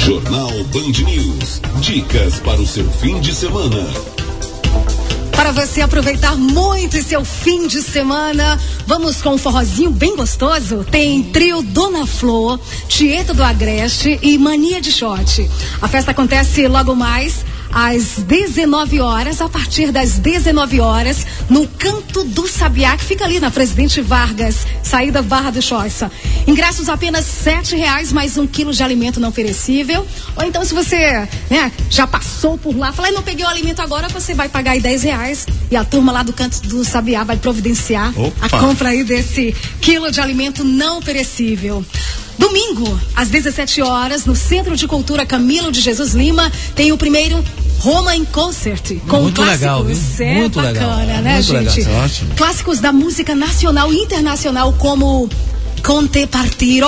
Jornal Band News. Dicas para o seu fim de semana. Para você aproveitar muito seu fim de semana, vamos com um forrozinho bem gostoso. Tem trio Dona Flor, Tieta do Agreste e Mania de Shot. A festa acontece logo mais às 19 horas, a partir das 19 horas, no Canto do Sabiá, que fica ali na Presidente Vargas, saída Barra do Choiça. Ingressos apenas R$7, mais 1 quilo de alimento não perecível. Ou então, se você já passou por lá, fala, não peguei o alimento agora, você vai pagar aí R$10 e a turma lá do Canto do Sabiá vai providenciar a compra aí desse quilo de alimento não perecível. Domingo, às 17 horas, no Centro de Cultura Camilo de Jesus Lima, tem o primeiro Roma em Concert, com muito clássicos. Legal, viu? Muito bacana, legal, né, muito gente? Legal. Clássicos da música nacional e internacional, como Conte Partiro,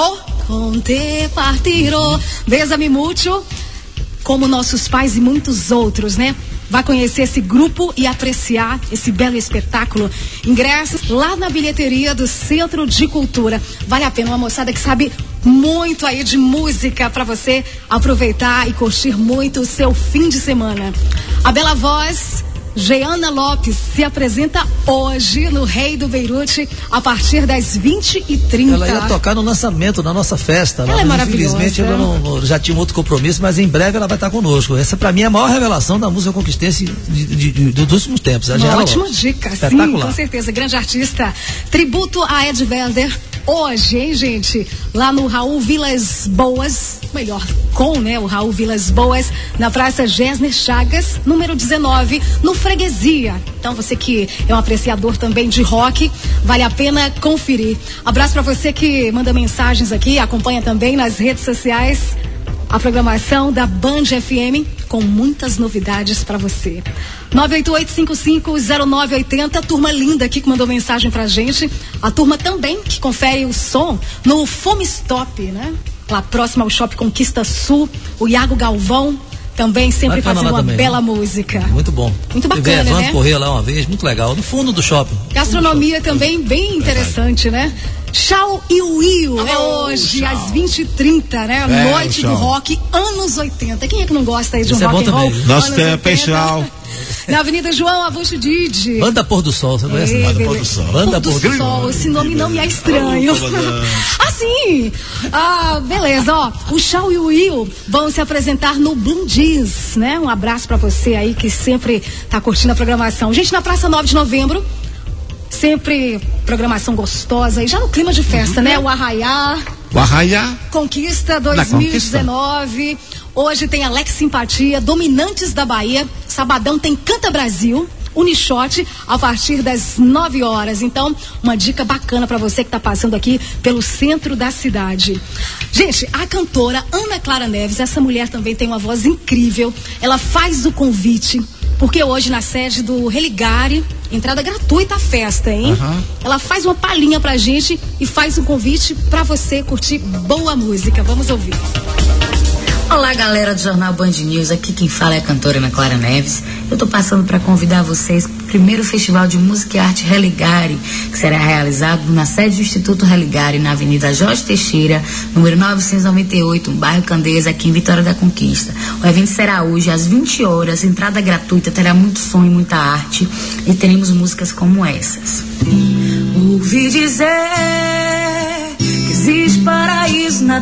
Bésame Mucho, como Nossos Pais e muitos outros, né? Vai conhecer esse grupo e apreciar esse belo espetáculo. Ingressos lá na bilheteria do Centro de Cultura. Vale a pena, uma moçada que sabe muito aí de música para você aproveitar e curtir muito o seu fim de semana. A bela voz Jeana Lopes se apresenta hoje no Rei do Beirute a partir das 20h30. Ela ia tocar no lançamento da nossa festa. Ela é maravilhosa. Infelizmente ela já tinha um outro compromisso, mas em breve ela vai estar conosco. Essa pra mim é a maior revelação da música conquistense dos últimos tempos. Uma ótima dica, sim, com certeza. Grande artista. Tributo a Ed Vedder. Hoje, hein, gente? Lá no Raul Vilas Boas, o Raul Vilas Boas, na Praça Gessner Chagas, número 19, no Freguesia. Então, você que é um apreciador também de rock, vale a pena conferir. Abraço para você que manda mensagens aqui, acompanha também nas redes sociais a programação da Band FM com muitas novidades para você. 988-550980, turma linda aqui que mandou mensagem pra gente. A turma também que confere o som no Fome Stop, né? Lá próximo ao Shopping Conquista Sul, o Iago Galvão também sempre fazendo uma bela música. Muito bom. Muito bacana, né? Correr lá uma vez, muito legal, no fundo do shopping. Gastronomia também bem interessante, né? Chau e Will é hoje às 20h30, né? Noite do rock, anos 80. Quem é que não gosta aí de um rock and roll? Nosso tempo é Chau. Na Avenida João Avuxo Didi. Banda Pôr do Sol, você conhece? Banda Pôr do Sol. Banda Pôr do Sol, esse nome não me é estranho. Sim. Beleza, ó. O Chau e o Will vão se apresentar no Bloom Jeans, né? Um abraço pra você aí que sempre tá curtindo a programação. Gente, na Praça 9 de Novembro, sempre programação gostosa e já no clima de festa, né? O Arraiá. Conquista 2019. Hoje tem Alex Simpatia, Dominantes da Bahia. Sabadão tem Canta Brasil, Unichote, a partir das 9 horas. Então, uma dica bacana para você que tá passando aqui pelo centro da cidade. Gente, a cantora Ana Clara Neves, essa mulher também tem uma voz incrível. Ela faz o convite, porque hoje na sede do Religare, entrada gratuita à festa, hein? Ela faz uma palhinha pra gente e faz um convite pra você curtir boa música. Vamos ouvir. Olá, galera do Jornal Band News, aqui quem fala é a cantora Ana Clara Neves. Eu tô passando para convidar vocês para o primeiro Festival de Música e Arte Religare, que será realizado na sede do Instituto Religare, na Avenida Jorge Teixeira, número 998, bairro Candeias, aqui em Vitória da Conquista. O evento será hoje às 20 horas, entrada gratuita, terá muito som e muita arte, e teremos músicas como essas. Ouvi dizer que existe paraíso na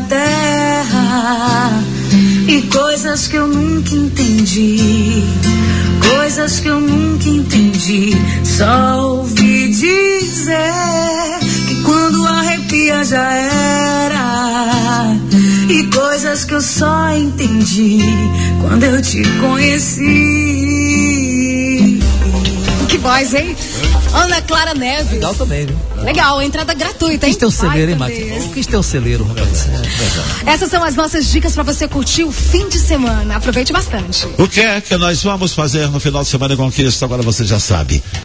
terra e coisas que eu nunca entendi, coisas que eu nunca entendi. Só ouvi dizer que quando arrepia já era, e coisas que eu só entendi quando eu te conheci. Que voz, hein? Ana Clara Neves. Legal também, viu? Legal, entrada gratuita, hein? Quis ter o celeiro, hein, Matheus? Quis ter o celeiro, rapaz. Essas são as nossas dicas para você curtir o fim de semana. Aproveite bastante. O que é que nós vamos fazer no final de semana em Conquista? Agora você já sabe.